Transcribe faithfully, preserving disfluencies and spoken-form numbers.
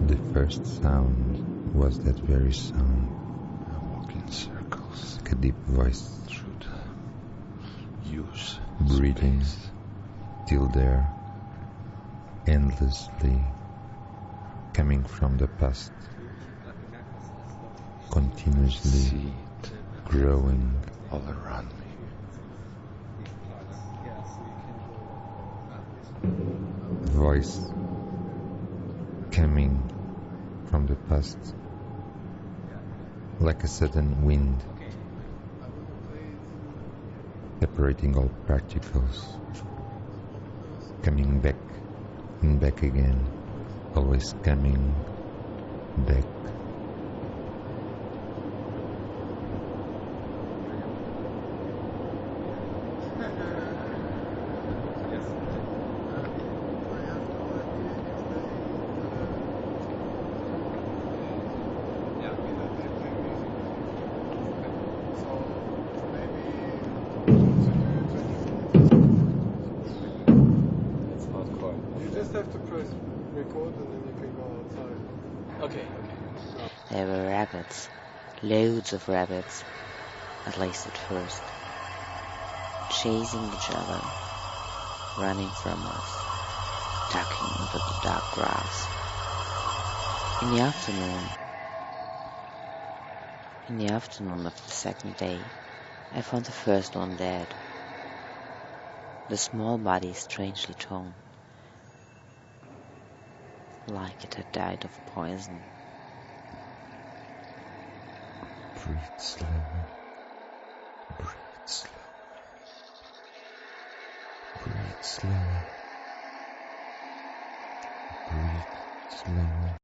The first sound was that very sound. I walk in circles. Like a deep voice. Through the use. Breathing. Space. Still there. Endlessly. Coming from the past. Continuously. See it. Growing. All around me. Voice. Coming from the past, like a sudden wind, separating all particles, coming back and back again, always coming back. Have to press record and then you can go outside. Okay, okay. There were rabbits, loads of rabbits, at least at first, chasing each other, running from us, ducking into the dark grass. In the afternoon, in the afternoon of the second day, I found the first one dead, the small body strangely torn, like it had died of poison. Breathe slowly. Breathe slowly. Breathe slowly. Breathe slowly.